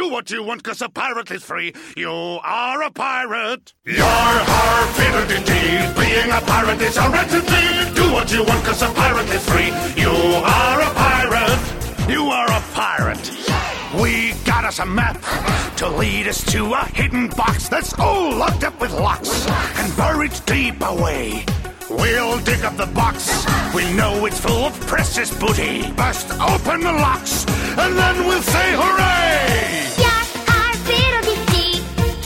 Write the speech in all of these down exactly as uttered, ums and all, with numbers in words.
Do what you want, cause a pirate is free. You are a pirate. Yar, har, fiddle-dee-dee. Being a pirate is a right-to-be. Do what you want, cause a pirate is free. You are a pirate. You are a pirate. We got us a map to lead us to a hidden box that's all locked up with locks and buried deep away. We'll dig up the box. We know it's full of precious booty. Bust open the locks, and then we'll say hooray! Yar, har, fiddle-dee-dee.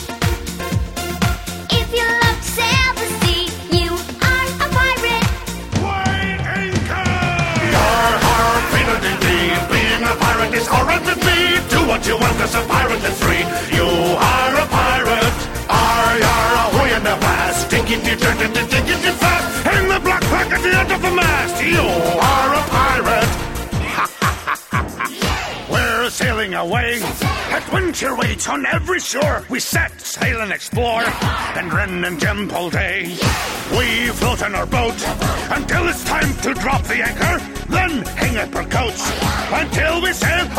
If you love to sail the sea, you are a pirate. Weigh anchor! Yar, har, fiddle-dee-dee. Being a pirate is horrid to be. Do what you want, cause a pirate is free. You are a pirate. Ar, yar, ahoy in the blast. Diggity, diggity, diggity, fast. Hang the black flag at the end of the mast. You are a pirate. We're sailing away. Adventure waits on every shore. We set sail and explore, and Ren and Jump all day. We float on our boat until it's time to drop the anchor. Then hang up our coats until we sail